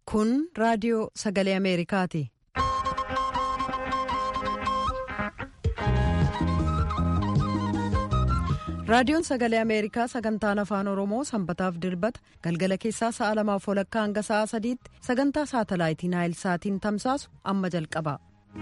Kun raadiyoo Sagalee Ameerikaati. Raadiyoon Sagalee Ameerikaa sagantaan afaan Oromoo sanbataaf dilbata galgala keessaa sa'a 2:00 hanga sa'a 3:00 sagantaa saatalaayitii Naayilsaatiin tamsaasu amma jalqaba.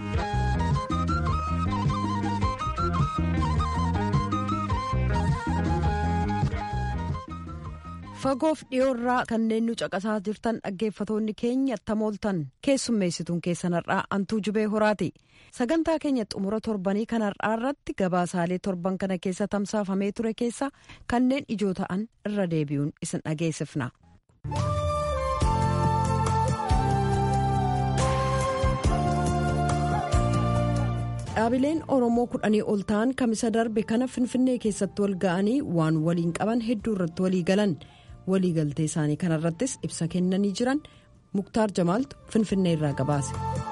Fagoof dhiyoorraa kanneen nu caqasaa jirtan dhaggeeffatoonni keenya tamooltan keessummeessituun keessan har'aa Antuu Jubee Horaati. Sagantaa keenya xumura torbanii kan har'aa irratti gabaasaalee torban kana keessa tamsaafamee ture keessa kanneen ijoo ta'an irra deebi'uun isin dhageessifna. Dhaabileen Oromoo 10 ol ta'an kamisa darbe kana Finfinnee keessatti wal ga'anii waan waliin qaban hedduu irratti walii galan. Waliigaltee isaanii kanarrattis ibsa kennanii jiran Muktaar Jamaaltu Finfinnee irraa gabaase.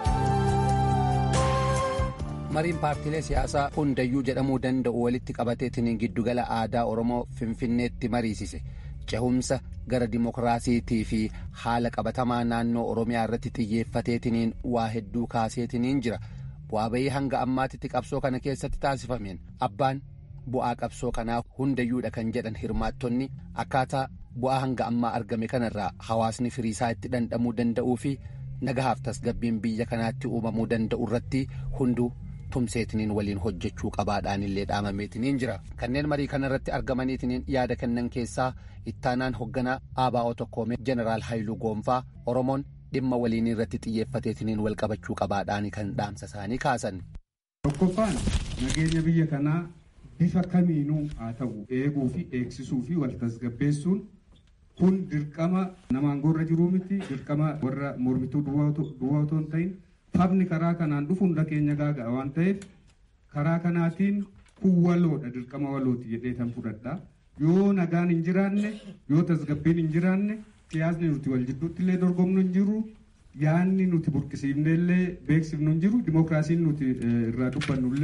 Mariin paartiilee siyaasaa hundayyuu jedhamuu danda'u walitti qabateetiin giddugala aadaa Oromoo Finfinneetti mariisise. Cehumsa gara dimokiraasiitii fi haala qabatamaa naannoo Oromiyaa irratti xiyyeeffateetiin waa hedduu kaaseetiin jira. Bu'aa bayii hanga ammaatitti qabsoo kana keessatti taasifameen abbaan bu'aa qabsoo kanaa hundayyuudha kan jedhan hirmaattonni akkaataa bu'aa hanga ammaa argame kanarraa hawaasni firiisaa itti dhandhamuu danda'uu fi nagahaaf tasgabbiin biyya kanaatti uumamuu danda'u irratti hunduu tumseetiniin waliin hojjechuu qabaadhaan illee dhaamameetiniin jira. Kanneen marii kanarratti argamaniitiniin yaada kennan keessaa ittaanaan hoogganaa ABO tokkoomee Jeneraal Haayiluu Goonfaa Oromoon dhimma waliin irratti xiyyeeffateetiniin wal qabachuu qabaadhaan kan dhaamsa isaanii kaasan. Tokkoffaan nageenya biyya kanaa bifa kamiinuu haa ta'u eeguu fi eegsisuu fi wal tasgabbeessuun kun dirqama namaan gorra jiruu miti, dirqama warra mormituu duwwaa otoo hin ta'in fabni karaa kanaan dhufu hunda keenya gaaga'a waan ta'eef karaa kanaatiin kun waloodha, dirqama walooti jedhee tan fudhadha. Yoo nagaan hin jiraanne, yoo tasgabbiin hin jiraanne siyaasni nuti wal jidduutti illee dorgomnu hin jiru, yaanni nuti burqisiifne illee beeksifnu hin jiru, dimokiraasiin nuti irraa dubbannu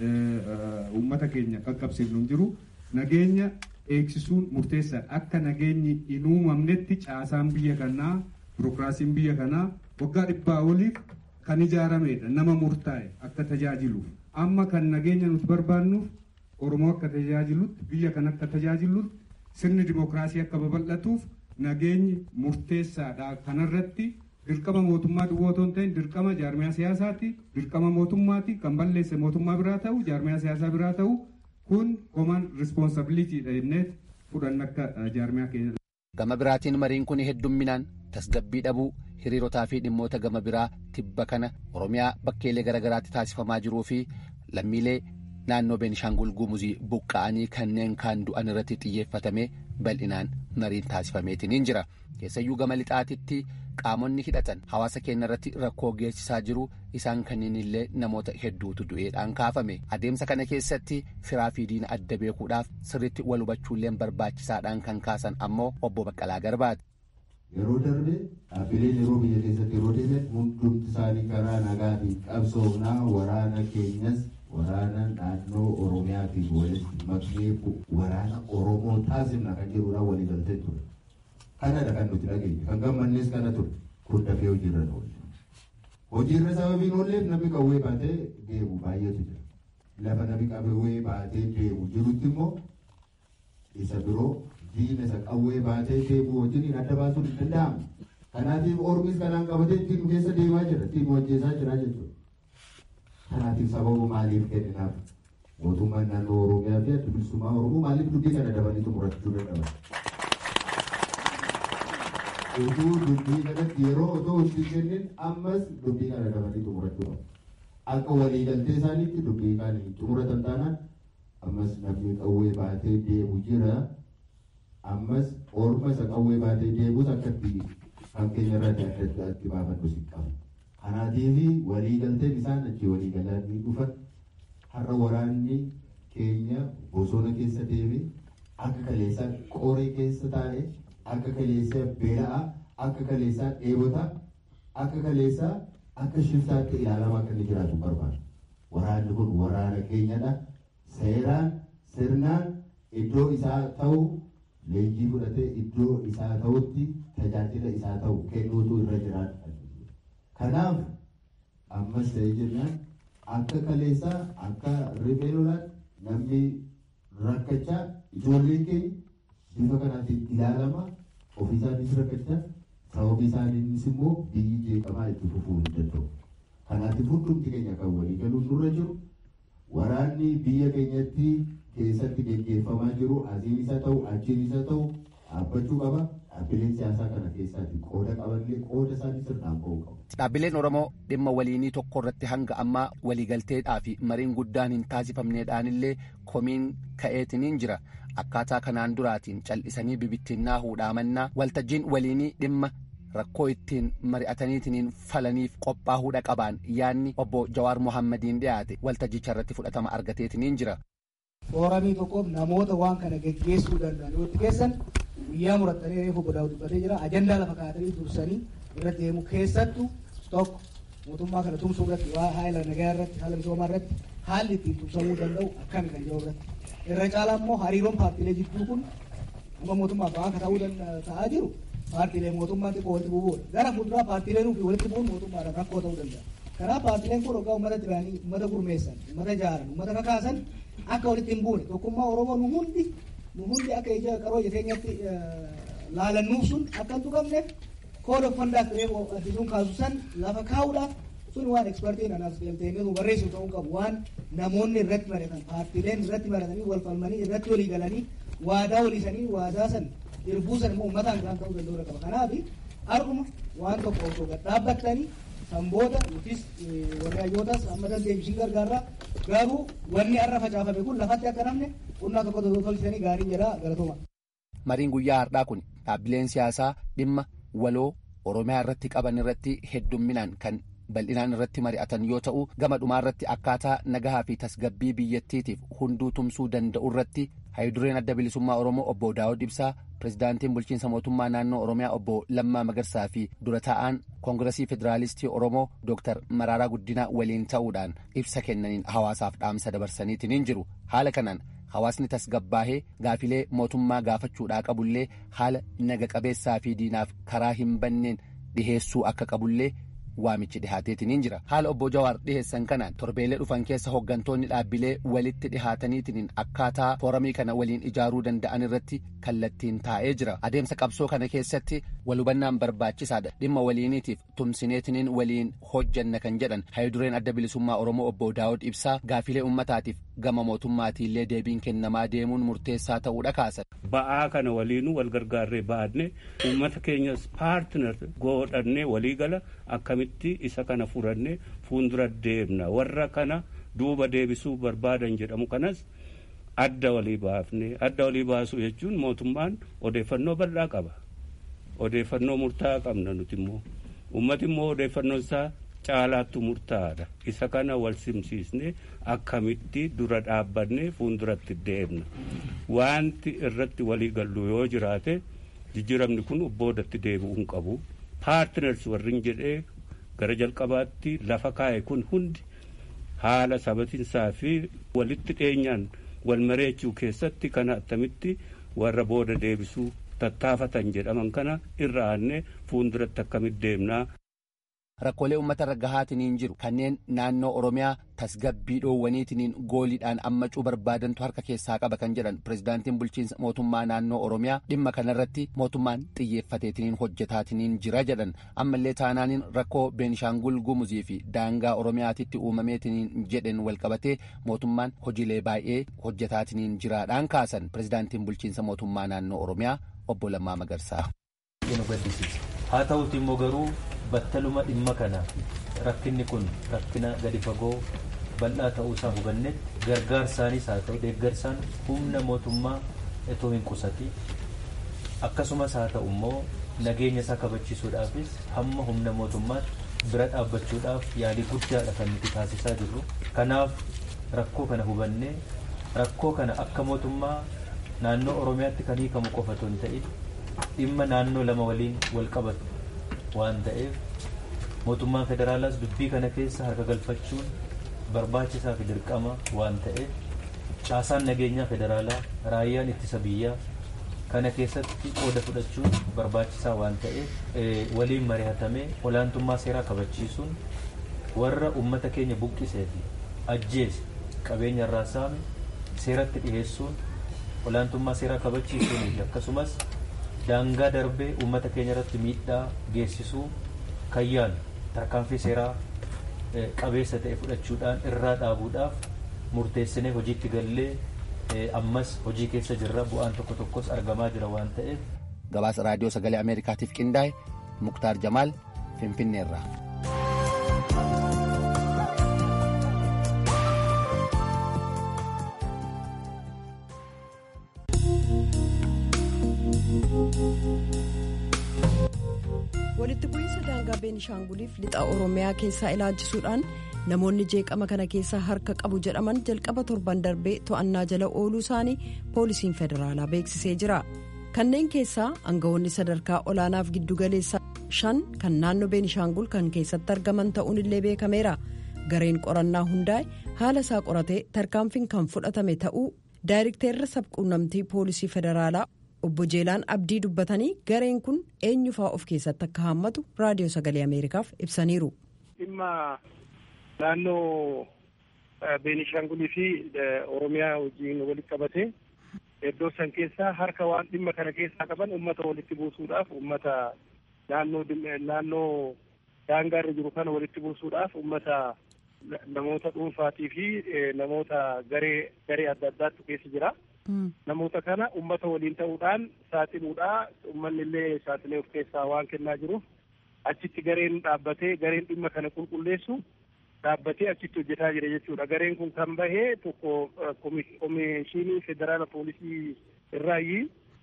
illee uummata keenya qaqqabsiifnu hin jiru. Nageenya eegsisuun murteessaadha. Akka nageenyi hin uumamnetti caasaan biyya kanaa, birokiraasiin biyya kanaa waggaa 100 oliif kan ijaaramedha. Nama murtaa'e akka tajaajiluuf. Amma kan nageenya nuti barbaannuuf Oromoo akka tajaajilutti, biyya kan akka tajaajilutti, sirni dimokiraasii akka babal'atuuf nageenyi murteessaadha. Kanarratti dirqama mootummaa duwwaa otoo hin ta'in dirqama jaarmiyaa siyaasaati, dirqama mootummaati. Kan balleesse mootummaa biraa ta'u, jaarmiyaa siyaasaa biraa ta'u. Kun common responsibility dha jennee fudhanna akka jaarmiyaa keenya. Gama biraatiin mariin kun heddumminaan tasgabbii dhabuu hiriirotaa fi dhimmoota gama biraa tibba kana Oromiyaa bakkeelee garaagaraatti taasifamaa jiruu fi lammiilee naannoo Beenishaangul Gumuzii buqqa'anii kanneen kaan du'an irratti xiyyeeffatamee bal'inaan mariin taasifameetiin jira. Keessayyuu gama lixaatitti qaamonni hidhatan hawaasa keenya irratti rakkoo geessisaa jiru isaan kanneen illee namoota hedduutu du'eedhaan kaafame. Adeemsa kana keessatti firaa fi diina adda beekuudhaaf sirriitti wal hubachuullee barbaachisaadhaan kan kaasan ammoo obbo Baqqalaa Garbaati. Yeroo darbe dhaabbileen yeroo biyya keessatti yeroo deeman hundumti isaanii karaa nagaatiin qabsoomnaa waraana keenyas waraana naannoo Oromiyaatiif walitti maknee waraana Oromoo taasifna kan jedhuudhaan walii galtee ture. Kanadha kan nuti dhageenye kan gammannees kana ture kun dafee hojiirra oolle. Hojiirra sababiin oolleef namni qawwee baatee deemu baay'eetu jira. Lafa namni qawwee baatee deemu jirutti immoo isa biroo diina isa qawwee baatee deemu wajjin adda baasuun hin danda'amu. Kanaatiif ormis kanaan qabatee ittiin keessa deemaa jira, ittiin hojjetaa jira jechuudha. Kanaatiif sababa maaliif kenninaaf mootummaan naannoo Oromiyaa fi adda bilisummaa Oromoo maaliif dubbii kana dabanii xumurachuu dadhaban? Utuu dubbii kanatti yeroo otoo itti kennin ammas dubbii kana dabanii xumurachuu qabu. Akka waliigaltee isaaniitti dubbii kana xumuratan taanaan ammas namni qawwee baatee deemu jira. Ammas orma isa qawwee baatee deemus akkatti kan keenya irratti adda addaatti baafannu si qabu. Kanaatiif waliigalteen isaan achi waliigalanii dhufan har'a waraanni keenya bosona keessa deeme akka kaleessaa qoree keessa taa'e akka kaleessaa beela'aa akka kaleessaa dheebotaa akka kaleessaa akka shiftaatti ilaalamaa akka inni jiraatu barbaada. Waraanni kun waraana keenyadha. Seeraan sirnaan iddoo isaa ta'u leenjii fudhatee iddoo isaa ta'utti tajaajila isaa ta'u kennuutu irra jiraata. Kanaaf ammas ta'ee jennaan akka kaleessaa akka riphee lolaan namni rakkachaa ijoolleen keenya bifa kanaatiin ilaalama ofii isaaniis rakkachaa sababii isaaniinis immoo biyyi jeeqamaa itti fufuu hin danda'u. Kanaatiif hundumti keenya kan walii galuun nurra jiru waraanni biyya keenyatti keessatti gaggeeffamaa jiru asiin isa ta'u achiin isa ta'u dhaabbachuu qaba. Dhaabbileen siyaasaa kana keessaatti qooda qabanillee qooda isaanii sirnaan ba'uu qabu. Dhaabbileen Oromoo dhimma waliinii tokko irratti hanga ammaa waliigalteedhaa fi mariin guddaan hin taasifamneedhaanillee komiin ka'eetiniin jira. Akkaataa kanaan duraatiin cal'isanii bibittinnaa huudhaamannaa waltajjiin waliinii dhimma rakkoo ittiin mari'ataniitiniin falaniif qophaa'uudha qabaan yaanni obbo Jawaar Mohammadiin dhiyaate waltajjicha irratti fudhatama argateetiniin jira. Fooramii tokkoof namoota waan kana geggeessuu danda'an yoo itti keessan guyyaa murattanii reefu godhaa dubbatee jira. Ajandaa lafa kaa'atanii dursanii irratti deemu keessattuu tokko mootummaa kana tumsuu irratti waa haala nagaa irratti haala misoomaa irratti haalli ittiin tumsamuu danda'u akkami kan jiru irratti. Irra caalaa immoo hariiroon paartiilee jidduu kun amma mootummaa ba'aa akka ta'aa jiru paartiilee mootummaa xiqqoo walitti bu'uudha. Gara fuulduraa paartiileen ofii walitti bu'uun mootummaadhaan rakkoo ta'uu danda'a. Kanaaf paartiileen kun hoggaa uummata duraanii, uummata gurmeessan, uummata jaaran, uummata kakaasan akka walitti hin buune tokkummaa Oromoo nu hundi akka ija qaroo ija keenyatti laalannuuf sun akka hin tuqamneef kooda uffandaaf reefu addisuun kaasu san lafa kaa'uudhaaf sun waan ekspertiin anaaf galteenii barreessu ta'uu qabu waan namoonni irratti baratan paartiileen irratti baratanii wal falmanii irratti walii galanii waadaa waliisanii waadaa san irbuu san immoo uummataan kan ta'uu danda'u qaba. Kanaaf har'uma waan tokko osoo gad dhaabbattanii kan booda yookiis warri hayyootas amma dandeebisiin gargaarraa garuu wanni har'a facaafame kun lafatti akka namne qonnaa tokko tolchisanii gaarii jedhaa galatoma. Mariin guyyaa har'aa kun dhaabbileen siyaasaa dhimma waloo Oromiyaa irratti qaban irratti heddumminaan kan bal'inaan irratti mari'atan yoo ta'u gama dhumaa irratti akkaataa nagahaa fi tasgabbii biyyattiitiif hunduu tumsuu danda'u irratti hayyudureen adda bilisummaa Oromoo obbo Daawud Ibsaa pirezidaantiin bulchiinsa mootummaa naannoo Oromiyaa obbo Lammaa Magarsaa fi dura taa'aan koongiresii federaalistii Oromoo Dr. Maraaraa Guddinaa waliin ta'uudhaan ibsa kennaniin hawaasaaf dhaamsa dabarsaniitiin jiru. Haala kanaan hawaasni tasgabbaahee gaafilee mootummaa gaafachuudhaa qabullee haala naga qabeessaa fi diinaaf karaa hin banneen dhiheessuu akka qabullee waamichi dhihaateetiniin jira. Haala obbo Jawaar dhiheessan kanaan torbeelee dhufan keessa hooggantoonni dhaabbilee walitti dhihaataniitiniin akkaataa fooramii kana waliin ijaaruu danda'an irratti kallattiin taa'ee jira. Adeemsa qabsoo kana keessatti walhubannaan barbaachisaadha. Dhimma waliiniitiif tumsineetiniin waliin hojjanna kan jedhan hayyudureen adda bilisummaa Oromoo obbo Daawud Ibsaa gaafilee uummataatiif gama mootummaatiillee deebiin kennamaa deemuun murteessaa ta'uudha kaasan. Ba'aa kana waliinuu wal gargaarree baadne uummata keenyas paartinar godhanne waliigala akkamitti isa kana furanne fuuldura deemna warra kana duuba deebisuu barbaadan jedhamu kanas adda walii baafne adda walii baasuu jechuun mootummaan odeeffannoo bal'aa qaba. Odeeffannoo murtaa'aa qabna nuti immoo uummati immoo odeeffannoo isaa caalaattu murtaa'aadha. Isa kana wal simsiisne akkamitti dura dhaabbanne fuulduratti deemna. Wanti irratti walii gallu yoo jiraate jijjiiramni kun boodatti deebi'uu hin qabu. Paartiners warrin jedhee gara jalqabaatti lafa kaa'e kun hundi haala sabatinsaa fi walitti dhiyeenyaan wal mareechuu keessatti kana attamitti warra booda deebisuu tattaafatan jedhaman kana irra aanne fuulduratti akkamitti deemnaa. Rakkoolee uummata irra gahaatiniin jiru kanneen naannoo Oromiyaa tasgabbii dhoowwaniitiniin gooliidhaan ammacuu barbaadantu harka keessaa qaba kan jedhan pirezidaantiin bulchiinsa mootummaa naannoo Oromiyaa dhimma kanarratti mootummaan xiyyeeffateetiniin hojjetaatiniin jira jedhan ammallee taanaaniin rakkoo Beenishaangul Gumuzii fi daangaa Oromiyaatitti uumameetiniin jedhen walqabatee mootummaan hojiilee baay'ee hojjetaatiniin jiraadhaan kaasan pirezidaantiin bulchiinsa mootummaa naannoo Oromiyaa obbo Lammaa Magarsaa. Haa ta'uuti immoo garuu battaluma dhimma kana rakkinni kun rakkina gadi fagoo bal'aa ta'uusaa hubannetti gargaarsaanis haa ta'u deeggarsaan humna mootummaa itoo hin qusati akkasumas haa ta'u immoo nageenya isaa kabachiisuudhaafis hamma humna mootummaatti bira dhaabbachuudhaaf yaalii guddaadha kan nuti taasisaa jirru. Kanaaf rakkoo kana hubannee rakkoo kana akka mootummaa naannoo Oromiyaatti kan hiikamu qofa otoo hin ta'in dhimma naannoo lama waliin wal qabatu waan ta'eef mootummaan federaalaas dubbii kana keessa harka galfachuun barbaachisaa fi dirqama waan ta'eef caasaan nageenyaa federaalaa raayyaan ittisa biyyaa kana keessatti qooda fudhachuun barbaachisaa waan ta'eef waliin mari'atamee olaantummaa seeraa kabachiisuun warra uummata keenya buqqisee fi ajjeese qabeenya irraa saame seeratti dhiyeessuun olaantummaa seeraa kabachiisuun fi akkasumas daangaa darbee uummata keenya irratti miidhaa geessisuu kayyaan tarkaanfii seeraa qabeessa ta'e fudhachuudhaan irraa dhaabuudhaaf murteessinee hojiitti gallee ammas hojii keessa jirra bu'aan tokko tokkos argamaa jira waan ta'eef. Gabaasa raadiyoo sagalee Ameerikaatiif qindaa'e Muktaar Jamaal Finfinneerraa. walitti bu'iinsa daangaa beenishaanguliif lixa oromiyaa keessaa ilaalchisuudhaan namoonni jeeqama kana keessaa harka qabu jedhaman jalqaba torban darbee to'annaa jala ooluu isaanii poolisiin federaalaa beeksisee jira. kanneen keessaa aangawoonni sadarkaa olaanaaf giddugaleessaa 5 kan naannoo beenishaangul kan keessatti argaman ta'uun illee beekameera. gareen qorannaa hundaa'e haala isaa qoratee tarkaanfiin kan fudhatame ta'uu daayirekteerri sabquunnamtii poolisii federaalaa obbo Jeelaan Abdii dubbatanii gareen kun eenyufaa of keessatti akka haammatu raadiyoo sagalee Ameerikaaf ibsaniiru. dhimma naannoo beenishaangulii fi oromiyaa wajjin walitti qabate iddoo san keessaa harka waan dhimma kana keessaa qaban uummata walitti buusuudhaaf uummata naannoo daangaa irra jiru kana walitti buusuudhaaf uummata namoota dhuunfaatii fi namoota garee adda addaatu keessa jira. namoota kana uummata waliin ta'uudhaan saaxiluudhaa uummanni illee saaxilee of keessaa waan kennaa jiruuf achitti gareen dhaabbatee gareen dhimma kana qulqulleessu dhaabbatee achitti hojjetaa jira jechuudha. gareen kun kan bahee tokko komishinii federaala poolisii irraayi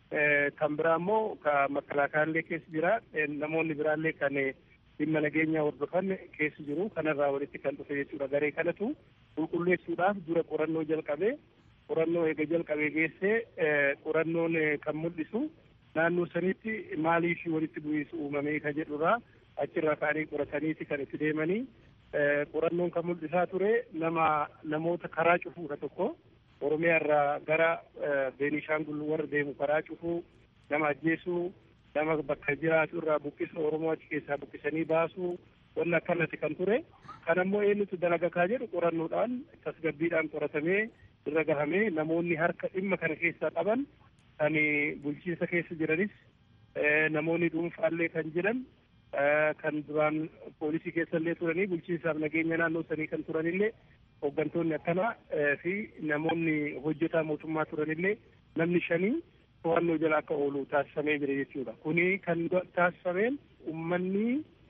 kan biraa immoo makalaakaallee keessa jira namoonni biraallee kan dhimma nageenyaa hordofan keessa jiru kanarraa walitti kan dhufe jechuudha. garee kanatu qulqulleessuudhaaf dura qorannoo jalqabee qorannoo eega jalqabee geessee qorannoon kan mul'isu naannoo sanitti maaliif walitti bu'iinsa uumamee kan jedhurraa achirraa ka'anii qorataniiti kan itti deemanii qorannoon kan mul'isaa ture namoota karaa cufuudha tokko oromiyaa irraa gara beenishaangul warra deemu karaa cufuu nama ajjeesuu nama bakka jiraatu irraa buqqisuu oromoo achi keessaa buqqisanii baasuu wanni akkanatti kan ture kan ammoo eenyutu dalagakaa jedhu qorannoodhaan tasgabbiidhaan qoratamee irra gahamee namoonni harka dhimma kana keessaa qaban kan bulchiinsa keessa jiranis namoonni dhuunfaallee kan jiran kan duraan poolisii keessallee turanii bulchiinsaaf nageenya naannoo sanii kan turanillee hooggantoonni akkanaa fi namoonni hojjetaa mootummaa turanillee namni 5 to'annoo jala akka oolu taasifamee jira jechuudha. kuni kan taasifameen uummanni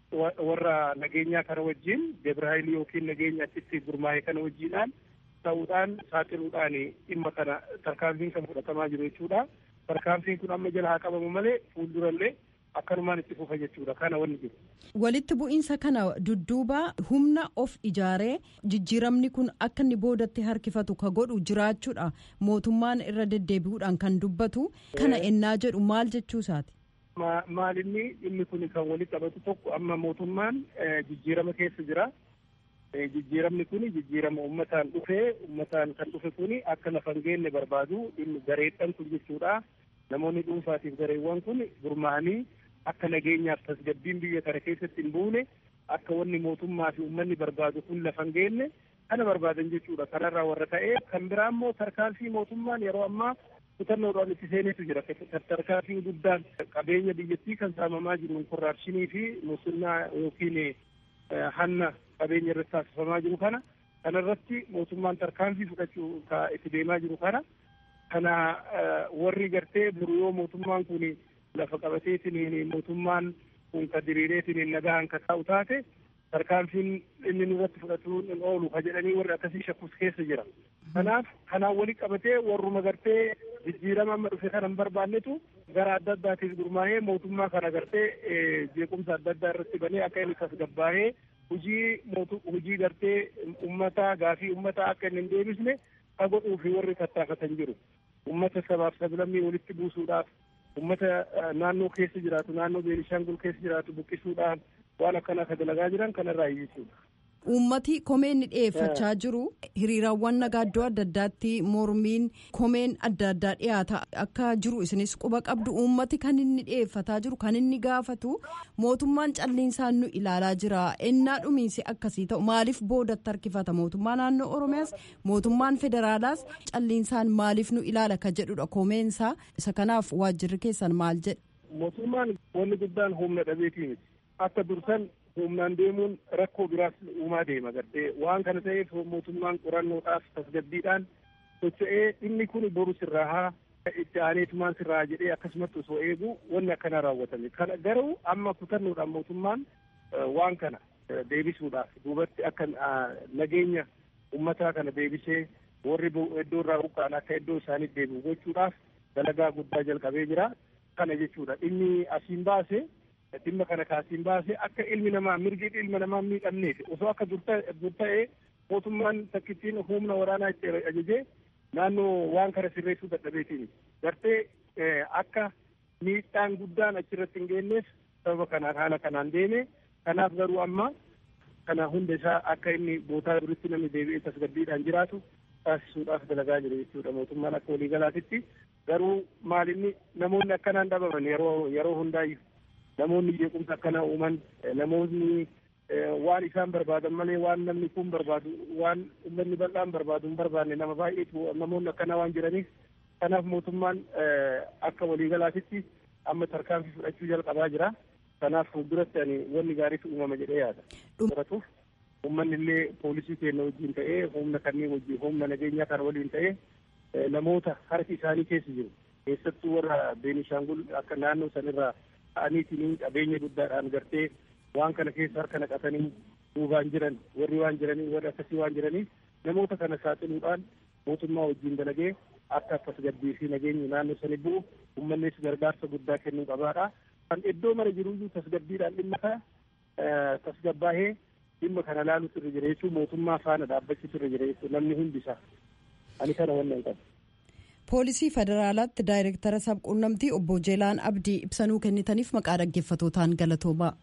warra nageenyaa kana wajjin debrahaayilii yookiin nageenya achitti gurmaa'ee kana wajjiidhaan ta'uudhaan saaxiluudhaan dhimma kana tarkaanfiin kan fudhatamaa jiru jechuudha. tarkaanfiin kun amma jala haa qabamu malee fuuldurallee akkanumaan itti fufa jechuudha. kana wanni jiru. walitti bu'iinsa kana dudduuba humna of ijaaree jijjiiramni kun akka inni boodatti harkifatu ka godhu jiraachuudha mootummaan irra deddeebi'uudhaan kan dubbatu kana ennaa jedhu maal jechuusaati. maalinni dhimmi kun kan walitti qabatu tokko amma mootummaan jijjiirama keessa jira. jijjiiramni kun jijjiirama uummataan kan dhufe kun akka lafa hin geenne barbaadu gareedhaan kun jechuudha. namoonni dhuunfaatiif gareewwan kun gurmaa'anii akka nageenyaaf tasgabbiin biyya kana keessatti hin buune akka wanni mootummaa fi uummanni barbaadu kun lafa hin geenne kana barbaadan jechuudha. kanarraa warra ta'ee kan biraa immoo tarkaanfii mootummaan yeroo ammaa kutannoodhaan itti seenetu jira. tarkaanfii guddaan qabeenya biyyattii kan saamamaa jiru korraapshinii fi muslimaa yookiin hanna qabeenya irratti taasifamaa jiru kanarratti mootummaan tarkaanfii fudhachuu itti deemaa jiru kana warri gartee buru yoo mootummaan kun lafa qabateetiin mootummaan kun ka diriireetiin nagaan ka taa'u taate tarkaanfiin inni nurratti fudhatuun hin oolu ka jedhanii warri akkasii shakkus keessa jira. kanaan wali qabatee warruma gartee jijjiirama amma dhufe kana hin barbaannetu gara adda addaatiif gurmaa'ee mootummaa kana gartee jeequmsa adda addaa irratti banee akka inni tasgabbaa'ee hojii gartee uummataa gaafii uummataa akka inni hin deebisne ka godhuu fi warri tattaafatan jiru. uummata sabaaf sablammii walitti buusuudhaaf uummata naannoo keessa jiraatu naannoo beenishaangul keessa jiraatu buqqisuudhaan waan akkanaa ka dalagaa jiran kanarraa jechuudha. Uummati komeen ni dhiyeeffachaa jiru. Hiriiraawwan nagaa iddoo adda addaatti mormiin komeen adda addaa dhiyaata akka jiru isinis quba qabdu. Uummati kan inni dhiyeeffataa jiru kan inni gaafatu mootummaan calliinsaan nu ilaalaa jira. Ennaa dhumiinsi akkasii ta'u maaliif boodatti harkifata mootummaa naannoo Oromiyaas mootummaan federaalaas calliinsaan maaliif nu ilaala ka jedhudha komeensaa. Isa kanaaf waajjirri keessan maal jedha? Mootummaan wanni guddaan humna dhabeetii miti. Akka dursan humnaan deemuun rakkoo biraas uumaa deema gartee waan kana ta'eef mootummaan qorannoodhaaf tasgabbiidhaan socho'ee inni kun boru sirraa haa itti aaneetumaan sirraa jedhee akkasumatti osoo eegu wanni akkana raawwatame. Kana garuu amma kutannoodhaan mootummaan waan kana deebisuudhaaf duubatti akka nageenya uummataa kana deebisee warri iddoo irraa buqqa'an akka iddoo isaaniitti deebi'u gochuudhaaf dalagaa guddaa jalqabee jira. Kana jechuudha inni asiin baase. Dhimma kana kaasiin baase akka ilmi namaa mirgi ilma namaa miidhamneef osoo akka dur ta'ee mootummaan takkittiin humna waraanaa itti ajajee naannoo waan kana sirreessuu dadhabeetiin gartee akka miidhaan guddaan achirratti hin geenyeef sababa kanaan haala kanaan deeme. Kanaaf garuu amma kana hunda isaa akka inni bootaa duritti namni deebi'ee tasgabbiidhaan jiraatu taasisuudhaaf dalagaa jiru jechuudha mootummaan akka waliigalaatitti. Garuu maalinni namoonni akkanaan dhabaman yeroo hundaayyuu. Namoonni jeequmsa akkana uuman namoonni waan isaan barbaadan malee waan namni kun barbaadu waan uummanni bal'aan barbaadu hin barbaanne nama baay'eetu namoonni akkana waan jiraniif kanaaf mootummaan akka waliigalaatitti amma tarkaanfii fudhachuu jalqabaa jira. Kanaaf fuulduratti ani wanni gaariitu uumama jedhee yaada. Baratuuf uummanni illee poolisii keenya wajjin ta'ee humna kanneen wajjin humna nageenyaa kana waliin ta'ee namoota harki isaanii keessa jiru keessattuu warra Beenishaangul akka naannoo sanirraa ta'aniitiin qabeenya guddaadhaan gartee waan kana keessa harka naqatanii duubaan jiran warri waan jiranii warri akkasii waan jiraniif namoota kana saaxiluudhaan mootummaa wajjin dalagee akka tasgabbii fi nageenyi naannoo sanii bu'u uummannis gargaarsa guddaa kennuu qabaadha. Kan iddoo mara jiruyyuu tasgabbiidhaan dhimma kana tasgabbaahee dhimma kana laaluutu irra jira jechuun mootummaa faana dhaabbachuutu irra jira jechuun namni hundisaa ani kana wannan qabu. Poolisii federaalaatti daayireektara sabquunnamtii obbo Jeelaan Abdii ibsanuu kennitaniif maqaa dhaggeeffatootaan galatoomaa.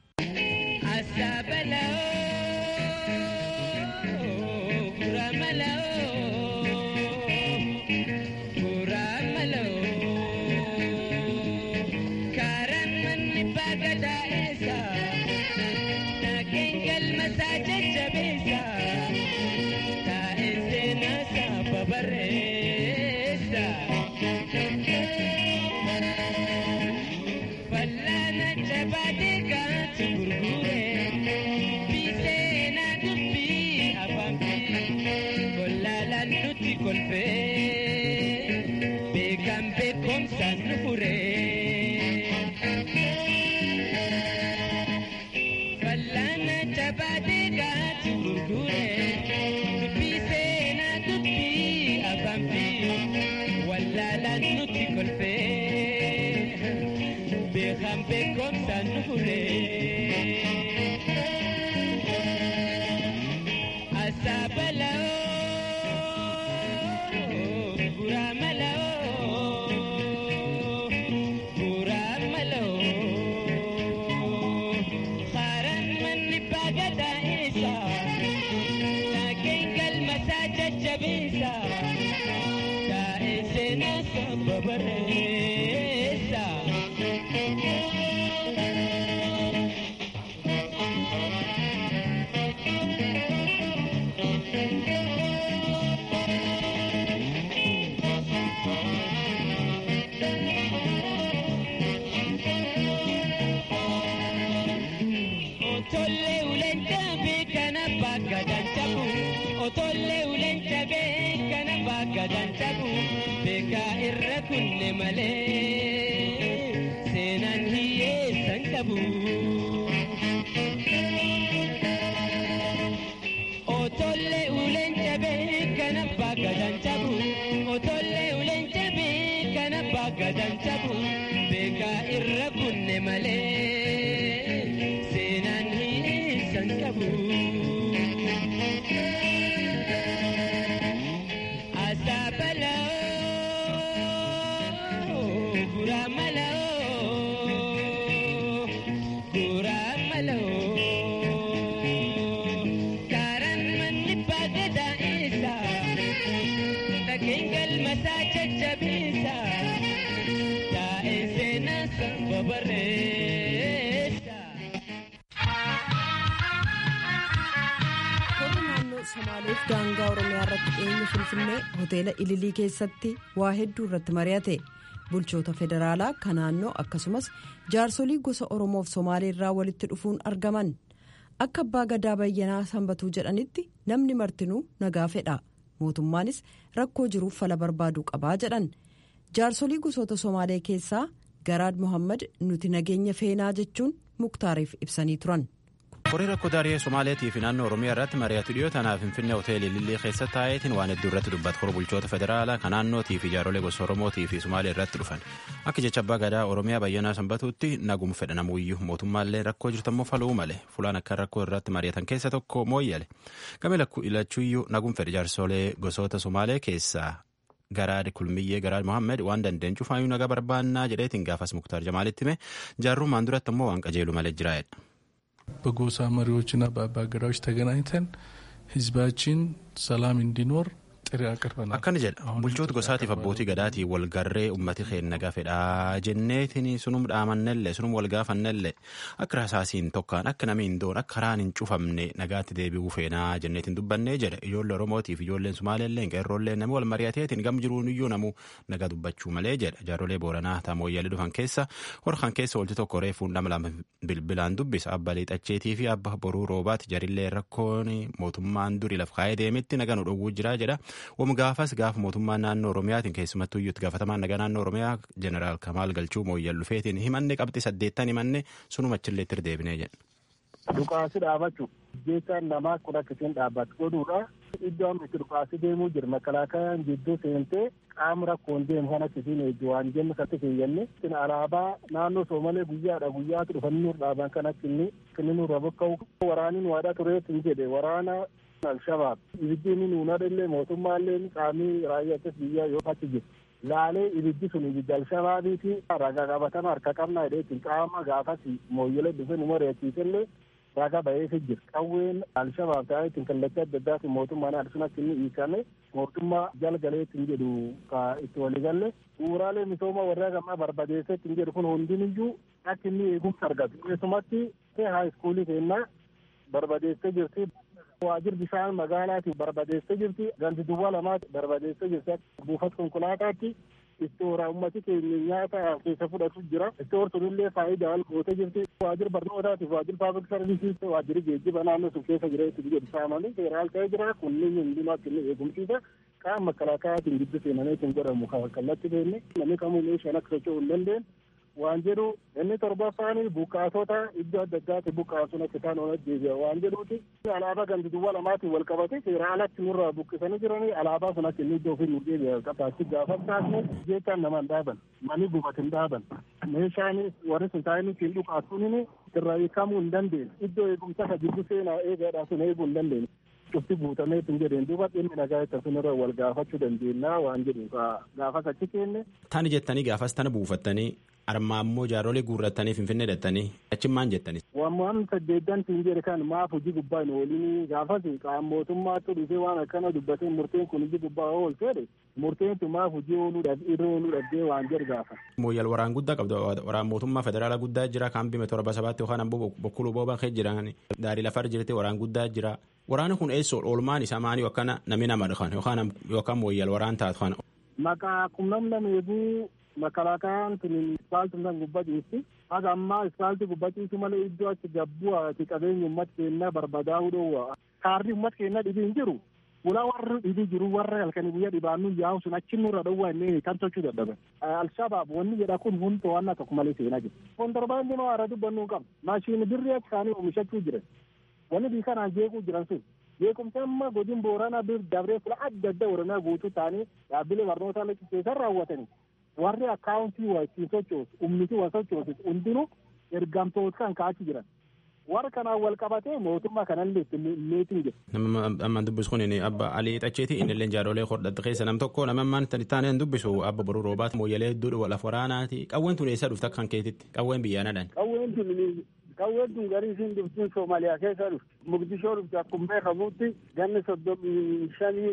Gura malo Somaaleef daangaa Oromiyaa irratti dhiyeenya Finfinnee hoteela Ililii keessatti waa hedduu irratti mari'ate bulchoota federaalaa kan naannoo akkasumas jaarsolii gosa Oromoof Somaalee irraa walitti dhufuun argaman akka abbaa gadaa bayyanaa sanbatuu jedhanitti namni martinuu nagaa fedha mootummaanis rakkoo jiruuf fala barbaaduu qabaa jedhan jaarsolii gosoota Somaalee keessaa Garaad Mohammad nuti nageenya feenaa jechuun Muktaariif ibsanii turan. Horii rakkoo daaree Somaaleetii fi naannoo Oromiyaa irratti mari'atu dhiyoo tanaaf Finfinnee hoteelii Ililii keessa taa'eetiin waan hedduu irratti dubbatu hora bulchoota federaalaa kan naannootii fi jaarolee gosa Oromootii fi Somaalee irratti dhufan akka jecha abbaa gadaa Oromiyaa bayyanaa sanbatuutti nagum fedhanamuyyuu mootummaallee rakkoo jirtammoo faluu male fulaan akka rakkoo irratti mari'atan keessa tokko mooyyale game ilachuuyyuu nagum fedhe jaarsolee gosoota Somaalee keessaa Garaad Kulmiyyee Garaad Mohaammed waan dandeenyu cufaayuu nagaa barbaannaa jedheetiin gaafas Muktaar Jamaalitti hime jaarrumaan duratti ammoo waan qajeelu malee jiraa'edha. በጎሳ መሪዎችና በአባገዳዎች ተገናኝተን ህዝባችን ሰላም እንዲኖር ጥሪ አቅርበናል። akkana jedha bulchoota gosaatiif abbootii gadaatii walgarree ummati keenya nagaa fedhaa jenneetiin sunum dhaamannellee sunum walgaafannellee akka rasaasiin tokkaan akka namni hin doon akka karaan hin cufamne nagaatti deebi'uu feenaa jenneetiin dubbannee jedha ijoollee Oromootiif ijoolleen Sumaaleellee qeerroollee namni wal mari'ateetiin gam jiruun iyyuu namuu nagaa dubbachuu malee jedha jaarolee Booranaa Tamooyyaalee dhufan keessa horkan keessa olti tokko reefuun dhama lama bilbilaan dubbisa abba Liixacheetii fi abba Boruu Roobaati jarillee rakkoon mootummaan durii laf kaa'ee deemetti nagaa nu dhowwuu jira jedha. Wam gaafas gaafa mootummaan naannoo Oromiyaatiin keessumattuu iyyuu gaafatamaan nagaa naannoo Oromiyaa Jeneraal Kamaal Galchuu mooyyal dhufeetiin himanne qabxii 8 himanne sunumachillee itti deebinee jedha. Dhukaasi dhaabachuu jecha namaa kun akkasiin dhaabbatu godhuudha. Iddoo amma itti dhukaasi deemuu jira makalaakayaan jidduu seentee qaama rakkoon deemu kan akkasiin eegdu waan jennu satti keeyyanne. Alaabaa naannoo Soomalee guyyaatu dhufanii dhaaban kan akkinni nurra bokka'u waraaniin waadhaa tureetiin jedhe waraana Al-Shabaab ibiddiin nuunadillee mootummaallee qaamii raayyaa biyyaa yoo achi jiru laalee ibiddi sun ibiddi Al-Shabaabiiti ragaa qabatama harka qabnaa jedheetiin qaama gaafas mooyyelee dhufe nu mari'achiisellee ragaa ba'eefi jira qawween Al-Shabaab ta'eetiin kallattii adda addaatiin mootummaan adsuun akkinni hiikame mootummaa jalgaleetiin jedhu itti waliigalle bu'uuraalee misooma warra gammaa barbadeesseetiin jedhu kun hundiniyyuu akkinni eegumsa argatu keessumatti haayiskuulii keennaa barbadeessee jirti. Waajjir bishaan magaalaati barbadeessee jirti gandi duwwaa lamaati barbadeessee jirti buufata konkolaataatti istoora ummati keenya nyaata keessa fudhatu jira istoor sunillee faayidaa gootee jirti waajjir barnootaatiif waajjir paablik sarviisiis waajjirri geejjiba naannoo sun keessa jira itti jedhu saamanii seeraal ta'ee jira kunniin hundinuu akkinni eegumsiisa qaama makalaakaatiin giddu seenameetiin godhamu kallatti beenne namni kamuu meeshaan akka socho'uu hin dandeenye waan jedhu inni torbaffaanii buqqaasota iddoo adda addaatti buqqaasuun akka isaan oolan deebi'a waan jedhuuti alaabaa gandi duwwaa lamaatiin wal qabate seera alatti nurraa buqqisanii jiranii alaabaa sun akka inni iddoo ofii nu deebi'a qabaatti gaafa taasne jechaan naman dhaaban mani gubatin dhaaban meeshaan warri sun taa'anii ittiin dhukaasuun irraa hiikamuu hin dandeenye iddoo eegumsa ka jiddu seenaa eegaadhaa sun eeguu hin dandeenye. Cufti guutamee ittiin jedheen duuba dhimmi nagaa itti sunirra wal gaafachuu dandeenya waan jedhu gaafas achi keenne. Tani jettanii gaafas tana buufattanii armaa immoo jaarolee guurrattanii Finfinnee dhattanii achi maal jettanii. Waan 8 siin jedhe kan maaf hojii gubbaa hin oolini gaafas qaama mootummaatti dhufee waan akkana dubbatee murteen kun hojii gubbaa oolchee murteen tun maaf hojii ooluudhaaf irra ooluudhaaf waan jedhu gaafa. Mooyyal waraan guddaa qabdu waraan mootummaa federaalaa guddaa jira kaambii 147 yookaan ammoo bokkuu boobaa kee jiran daarii lafarra jirti waraan guddaa jira. Waraana kun eessoo oolmaan isaa maanii akkana namni nama dhufan yookaan mooyyal waraan taatu kana. Maqaa qunnamna meeguu makalaakaan tun ispaaltii kan gubbatiisti haga ammaa ispaaltii gubbatiisu malee iddoo achi gabbuu ati qabeenya uummata keenyaa barbadaa'uu dhoowwa. Kaarrii uummata keenyaa dhibii hin jiru. Ulaa warri dhibii jiru warra halkanii guyyaa dhibaannuu yaa'u sun achi nurra dhoowwaa inni kan sochuu dadhaban. Al-Shabaab wanni jedha kun hundi to'annaa tokko malee seenaa jiru. Kontorbaandii maa warra dubbannuu qaba. Maashinii birrii akka isaanii oomishachuu jiran. Wanni bii kanaan jeequu jiran sun jeequmsa amma godin Booranaa bir dabree fula adda addaa Oromiyaa guutuu ta'anii dhaabbilee barnootaa keessan raawwatanii warri akkaawuntii waa ittiin sochoosu ummiti waa sochoosu hundinuu ergamtoota kan kaa'achi jiran warra kanaan wal qabatee mootummaa kanallee meetiin jira. Nama ammaan dubbisu kun abba Alii Xacheeti innillee jaarolee hodhadha keessa nam tokko nama ammaan taaneen dubbisu abba Boruu Roobaati mooyyalee hedduu laf waraanaati qawween tun eessa dhufte akkan keetitti qawween biyyaanadhaan. Qawween tun garii isiin dhuftuun Soomaaliyaa keessa dhufte Mugdishoo dhufte akkuma beekamutti ganni 35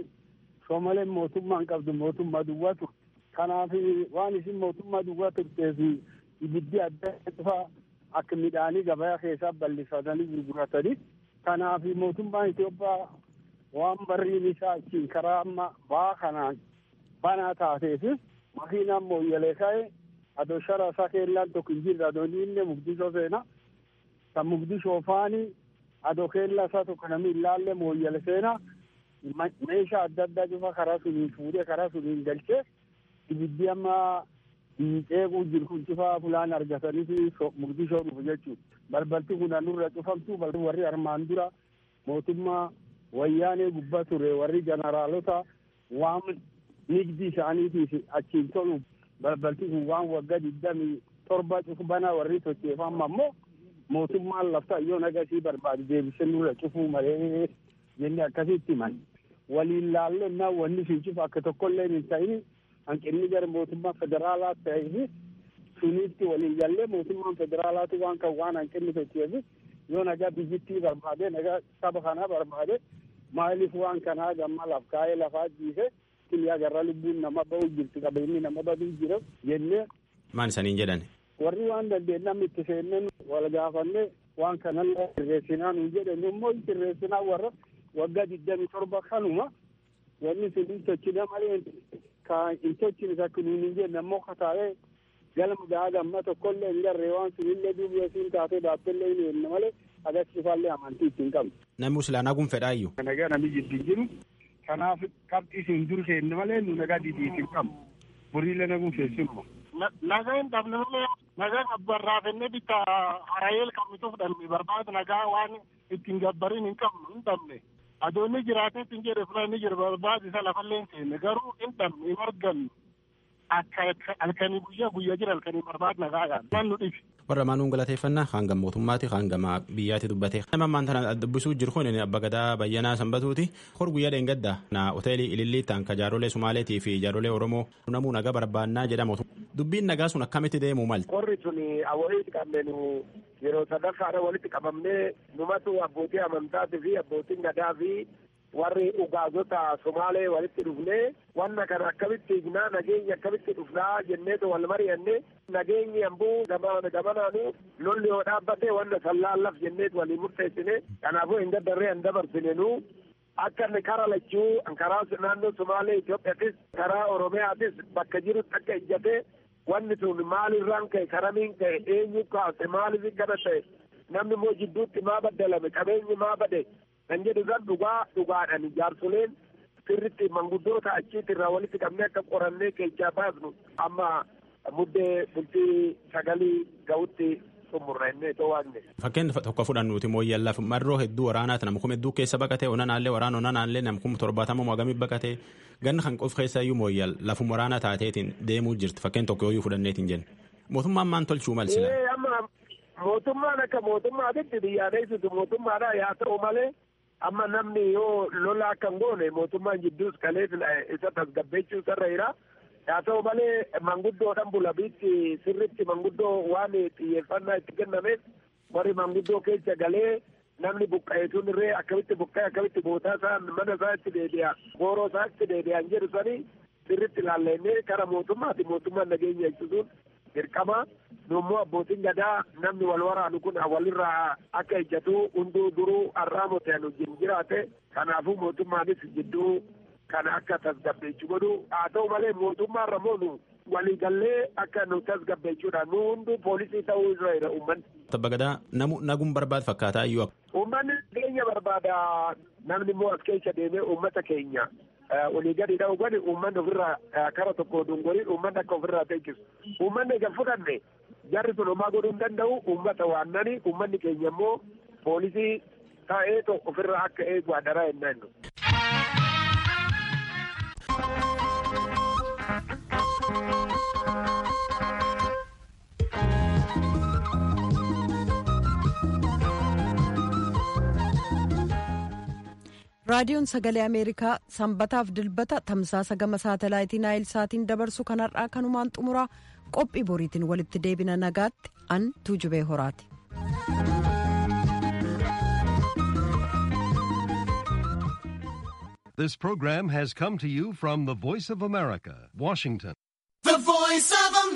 Soomaleen mootummaan qabdu mootummaa duwwaa turte. Kanaaf waan isin mootummaa duwwaa turteef ibiddi adda cufaa akka midhaanii gabaa keessaa bal'ifatanii gurguratanii. Kanaaf mootummaan Itoophiyaa waan barriin isaa ittiin karaa amma ba'aa kanaan banaa taateef makiinaan mooyyalee ka'e adoo shara isaa keellaan tokko hin jirre adoo inni Mugdishoo seena kan Mugdishoo faanii adoo keellaa isaa tokko namni ilaalle mooyyale seena meeshaa adda addaa cufa karaa suniin fuudhee karaa suniin galchee ibiddi amma ceequu jiru kun cufaa fulaan argatanii Mugdishoo dhufu jechuudha. Balbalti kun nurra cufamtu warri armaan dura mootummaa wayyaanee gubbaa ture warri jeneraalota waan nigdi isaaniitiif achiin tolu balbalti kun waan waggaa 27 cufbanaa warri socheefamma ammoo mootummaan lafta yoo nagasii barbaade deebisee nurra cufuu malee jenne akkasitti himan. Waliin laallennaa wanni sun cufa akka tokkollee hin ta'in hanqinni gara mootummaa federaalaa ta'eef suniitti waliin jallee mootummaan federaalaatu waan kan waan hanqinni socheef yoo nagaa biyyittii barbaade nagaa saba kanaa barbaade maaliif waan kanaa gamma laf kaa'ee lafaa jiise kiliyaa garra lubbuun nama ba'u jirti qabeenyi nama baduu jira jennee. Maan isaniin jedhan? Warri waan dandeenyam itti seenneen wal gaafanne waan kanallee sirreessinaa nuun jedhan immoo sirreessinaa warra waggaa 27 kanuma wanni sun hin tochine malee kan hin tochine akka nuun hin jenne ammoo kataa'ee galma gahaa gamma tokkollee hin garree waan sunillee duubiyasiin taatee dhaabbillee hin jenne malee agarsiifaallee amantii ittiin qabdu. Namni Islaanaa kun fedhaayyuu. Nagaa namni jidduu jiru kanaaf qabxii isin dur seenne malee nu nagaa didii isin qabdu. Buriilee naguun keessumaa. Nagaa hin dhabne malee nagaa gabbarraafennee bitta harayeel qabnitu fudhanne barbaadu nagaa waan ittiin gabbariin hin qabnu hin dhabne. Adoonni jiraatee hin jedhe fulaan ni jira barbaadu isa lafallee hin seenne garuu hin dhabne hin argannu. Akka halkanii guyyaa jira halkanii barbaadu nagaadhaan waan nu dhibi. Warra maanuun galateeffannaa hanga mootummaati hanga biyyaatti dubbate. Nama ammaan tana dubbisuu jiru kun Abba Gadaa Bayyanaa Sanbatuuti. Hor guyyaa dheengadda na hoteelii Ililliittaan ka jaarolee Sumaaleetii fi jaarolee Oromoo namuu nagaa barbaannaa jedhamu. Dubbiin nagaa sun akkamitti deemuu malti? Qorri sun walitti qabnee yeroo sadarkaadha walitti qabamnee numatu abbootii amantaatii fi abbootiin gadaa fi warri ugaazota Somaalee walitti dhufnee wanna kana akkamitti hignaa nageenya akkamitti dhufnaa jenneetu wal mari'annee nageenyi ambuu gamanaanu lolli yoo dhaabbatee wanna sallaallaf jenneetu walii murteessine kanaafuu hin daddarree hin dabarsinenu akka inni karaa lachuu karaa naannoo Somaalee Itoophiyaatis karaa Oromiyaatis bakka jirutti akka ijjatee wanni sun maalirraan ka'e karamiin ka'e eenyu kaase maaliif kana ta'e namni immoo jidduutti maa baddalame qabeenyi maa bade kan jedhu irra dhugaadhaan jaarsoleen sirritti manguddoota achiitti irraa walitti qabnee akka qorannee keechaa baasnu amma muddee bultii 9 ga'utti xumurra innee to'anne. Fakkeen tokko fudhannuuti mooyyallaaf marroo hedduu waraanaati nama kuma hedduu keessa baqatee onanaallee onanaallee nama kuma 70 moogamii baqatee ganna kan qof keessa iyyuu mooyyal lafum waraanaa taateetiin deemuu jirti fakkeen tokko yoo fudhanneetiin jenna. Mootummaan maan tolchuu malsila? Mootummaan akka mootummaatitti biyyaaneessitu mootummaadha yaa ta'u malee amma namni yoo lola akka hin goone mootummaan jidduus kaleef isa tasgabbeechuu sarra jira yaa ta'u malee manguddoodhaan bulabiitti sirritti manguddoo waan xiyyeeffannaa itti kennameef warri manguddoo keessa galee namni buqqa'eetuun irree akkamitti buqqa'e akkamitti bootaa isaa mana isaa itti deebi'a gooroo isaa itti deebi'an jedhu sanii sirritti ilaallennee kara mootummaati mootummaan nageenya eegsisuun dirqama nummoo abbootiin gadaa namni wal waraanu kun walirraa akka ejjatu hunduu duruu arraamoteen wajjin jiraate kanaafuu mootummaanis jidduu kana akka tasgabbeechuu godhu haa ta'u malee mootummaarra moonu waliigallee akka nu tasgabbeechuudha nu hunduu poolisii ta'uu irra jira uummanni. Abba Gadaa naguun barbaadu fakkaataa iyyuu. Uummanni keenya barbaada namni immoo as keessa deemee uummata keenya. Olii gadi dha'u gadi uummanni ofirraa kara tokko dungoriin uummanni akka ofirraa teechisu. Uummanni egaa fudhanne jarri sun homaa godhuu hin danda'u uummata waannani uummanni keenya immoo poolisii taa'ee ofirraa akka eegu adaraa hin naannu. raadiyoon sagalee ameerikaa sanbataaf dilbata tamsaasa gama saatalaayitii naayil saatiin dabarsu kanarraa kanumaan xumuraa qophii boriitiin walitti deebina nagaatti an tuujubee horaati. This program has come to you from the Voice of America, Washington.